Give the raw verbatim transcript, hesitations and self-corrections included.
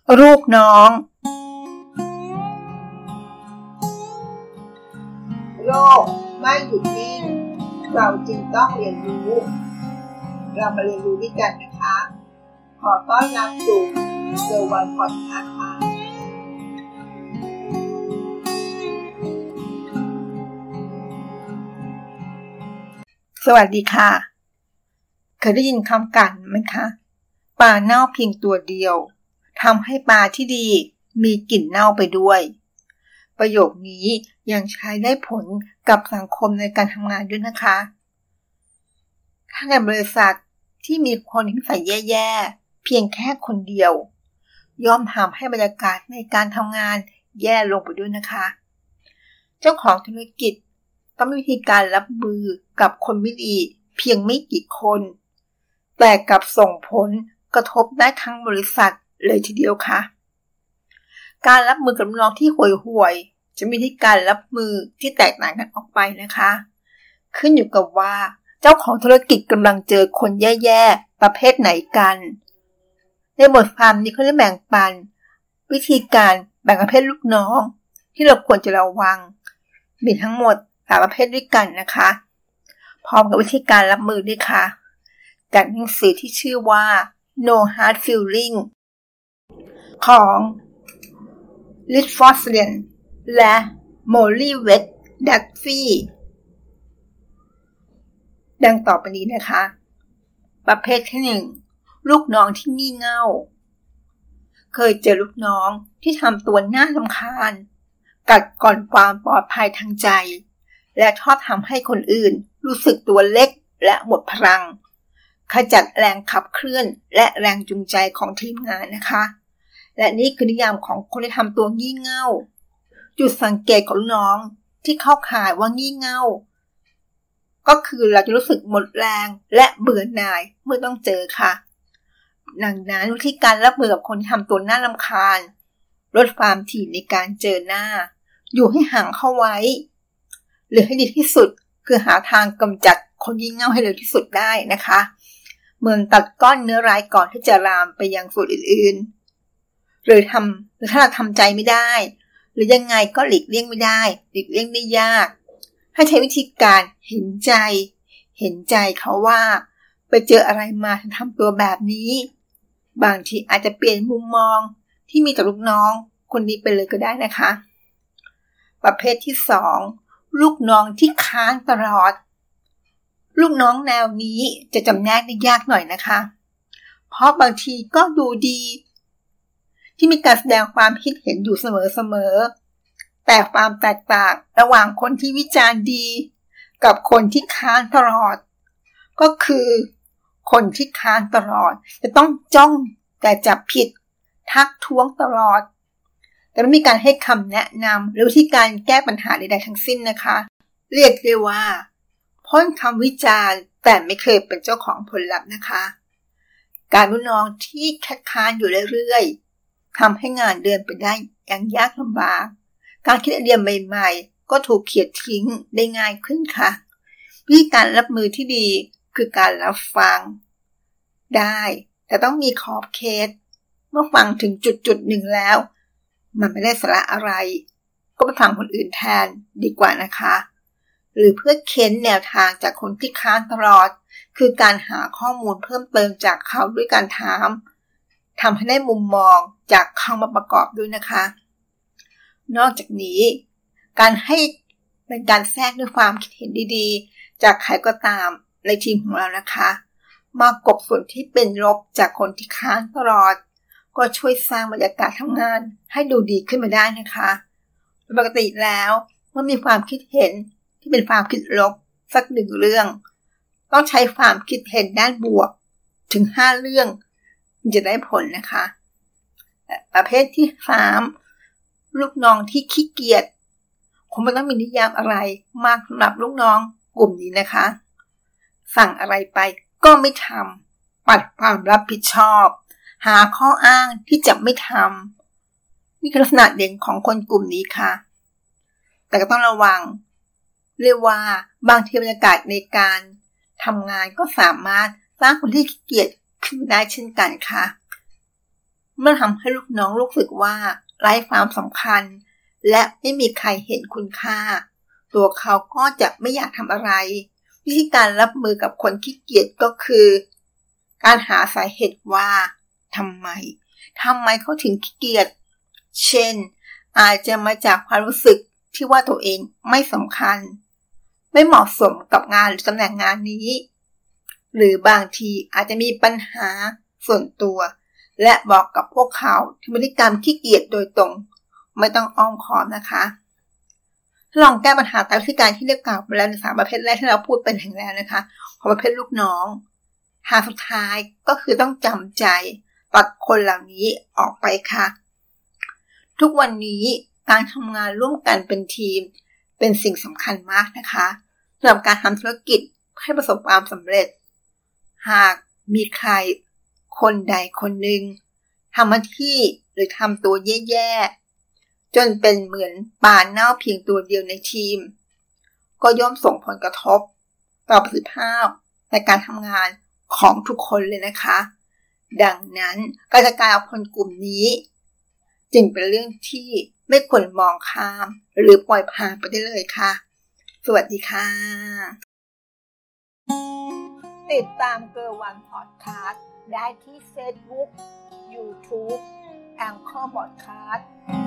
ลูกน้องโลกไม่หยุดนิ่งเราจึงต้องเรียนรู้เรามาเรียนรู้ด้วยกันนะคะขอต้อนรับสู่เซอร์วันพอดคาสต์ค่ะสวัสดีค่ะเคยได้ยินคำกันไหมคะปลาเน่าเพียงตัวเดียวทำให้ปลาที่ดีมีกลิ่นเน่าไปด้วยประโยคนี้ยังใช้ได้ผลกับสังคมในการทำงานด้วยนะคะถ้าในบริษัทที่มีคนนิสัยแย่ๆเพียงแค่คนเดียวย่อมทำให้บรรยากาศในการทำงานแย่ลงไปด้วยนะคะเจ้าของธุรกิจต้องมีวิธีการรับมือกับคนไม่ดีเพียงไม่กี่คนแต่กลับส่งผลกระทบได้ทั้งบริษัทเลยทีเดียวค่ะการรับมือกับลูกน้องที่ห่วยๆจะมีวิธีการรับมือที่แตกต่างกันออกไปนะคะขึ้นอยู่กับว่าเจ้าของธุรกิจกำลังเจอคนแย่ๆประเภทไหนกันในบทความนี้เขาได้แบ่งปันวิธีการแบ่งประเภทลูกน้องที่เราควรจะระวังมีทั้งหมดสามประเภทด้วยกันนะคะพร้อมกับวิธีการรับมือด้วยค่ะจากหนังสือที่ชื่อว่า No Hard Feelings ของ Liz Fosslien และ Molly West Duffy ดังต่อไปนี้นะคะประเภทที่หนึ่งลูกน้องที่งี่เง่าเคยเจอลูกน้องที่ทำตัวน่ารำคาญกัดก่อนความปลอดภัยทางใจและชอบทำให้คนอื่นรู้สึกตัวเล็กและหมดพลังขจัดแรงขับเคลื่อนและแรงจูงใจของทีมงานนะคะและนี่คือนิยามของคนที่ทำตัวงี่เง่าจุดสังเกตของน้องที่เข้าข่ายว่างี่เง่าก็คือเราจะรู้สึกหมดแรงและเบื่อหน่ายเมื่อต้องเจอค่ะดังนั้นวิธีการรับมือกับคนที่ทำตัวน่ารำคาญลดความถี่ในการเจอหน้าอยู่ให้ห่างเข้าไว้หรือให้ดีที่สุดคือหาทางกำจัดคนงี่เง่าให้เร็วที่สุดได้นะคะเหมือนตัดก้อนเนื้อร้ายก่อนที่จะลามไปยังส่วนอื่นๆหรือทำหรือถ้าเราทำใจไม่ได้หรือยังไงก็หลีกเลี่ยงไม่ได้หลีกเลี่ยงได้ยากให้ใช้วิธีการเห็นใจเห็นใจเขาว่าไปเจออะไรมาถึงทำตัวแบบนี้บางทีอาจจะเปลี่ยนมุมมองที่มีต่อลูกน้องคนนี้ไปเลยก็ได้นะคะประเภทที่สองลูกน้องที่ค้างตลอดลูกน้องแนวนี้จะจำแนกได้ยากหน่อยนะคะเพราะบางทีก็ดูดีที่มีการแสดงความคิดเห็นอยู่เสมอๆแต่ความแตกต่างระหว่างคนที่วิจารณ์ดีกับคนที่ค้างตลอดก็คือคนที่ค้างตลอดจะต้องจ้องแต่จับผิดทักท้วงตลอดแต่ไม่มีการให้คำแนะนำหรือวิธีการแก้ปัญหาใดๆทั้งสิ้นนะคะเรียกได้ว่าพ่นคำวิจารณ์แต่ไม่เคยเป็นเจ้าของผลลัพธ์นะคะการลูกน้องที่แค่ค้านอยู่เรื่อยๆทำให้งานเดินไปได้อย่างยากลำบากการคิดไอเดียใหม่ๆก็ถูกเขียดทิ้งได้ง่ายขึ้นค่ะวิธีการรับมือที่ดีคือการรับฟังได้แต่ต้องมีขอบเขตเมื่อฟังถึงจุดๆหนึ่งแล้วมันไม่ได้สาระอะไรก็ไปฟังคนอื่นแทนดีกว่านะคะหรือเพื่อเค้นแนวทางจากคนที่ค้านตลอดคือการหาข้อมูลเพิ่มเติมจากเขาด้วยการถามทำให้ได้มุมมองจากเขามาประกอบด้วยนะคะนอกจากนี้การให้เป็นการแทรกด้วยความคิดเห็นดีๆจากใครก็ตามในทีมของเรานะคะมากบส่วนที่เป็นลบจากคนที่ค้านตลอดก็ช่วยสร้างบรรยากาศทำงานให้ดูดีขึ้นมาได้นะคะปกติแล้วเมื่อมีความคิดเห็นที่เป็นความคิดลบสักหนึ่งเรื่องต้องใช้ความคิดเห็นด้านบวกถึงห้าเรื่องจะได้ผลนะคะประเภทที่สามลูกน้องที่ขี้เกียจคงไม่ต้องมีนิยามอะไรมากสำหรับลูกน้องกลุ่มนี้นะคะสั่งอะไรไปก็ไม่ทำปัดความรับผิดชอบหาข้ออ้างที่จะไม่ทำนี่คือลักษณะเด่นของคนกลุ่มนี้ค่ะแต่ก็ต้องระวังเรียกว่าบางทีบรรยากาศในการทำงานก็สามารถสร้างคนที่ขี้เกียจขึ้นได้เช่นกันค่ะเมื่อทำให้ลูกน้องรู้สึกว่าไร้ความสำคัญและไม่มีใครเห็นคุณค่าตัวเขาก็จะไม่อยากทำอะไรวิธีการรับมือกับคนขี้เกียจก็คือการหาสาเหตุว่าทำไมทำไมเขาถึงขี้เกียจเช่นอาจจะมาจากความรู้สึกที่ว่าตัวเองไม่สำคัญไม่เหมาะสมกับงานหรือตำแหน่งงานนี้หรือบางทีอาจจะมีปัญหาส่วนตัวและบอกกับพวกเขาถึงพฤติกรรมขี้เกียจโดยตรงไม่ต้องอ้อมค้อมนะคะลองแก้ปัญหาตามวิธีการที่เรียกกล่าวไปแล้วในสามประเภทแรกที่เราพูดไปถึงแล้วนะคะของประเภทลูกน้องทางสุดท้ายก็คือต้องจำใจตัดคนเหล่านี้ออกไปค่ะทุกวันนี้การทำงานร่วมกันเป็นทีมเป็นสิ่งสำคัญมากนะคะสำหรับการทำธุรกิจให้ประสบความสำเร็จหากมีใครคนใดคนหนึ่งทำหน้าที่หรือทำตัวแย่ๆจนเป็นเหมือนปลาเน่าเพียงตัวเดียวในทีมก็ย่อมส่งผลกระทบต่อประสิทธิภาพในการทำงานของทุกคนเลยนะคะดังนั้นการจัดการกับคนกลุ่มนี้จึงเป็นเรื่องที่ไม่ควรมองข้ามหรือปล่อยผ่านไปได้เลยค่ะสวัสดีค่ะติดตามเกอร์วันพอดคาสต์ได้ที่ Facebook YouTube แองเกอร์พอดคาสต์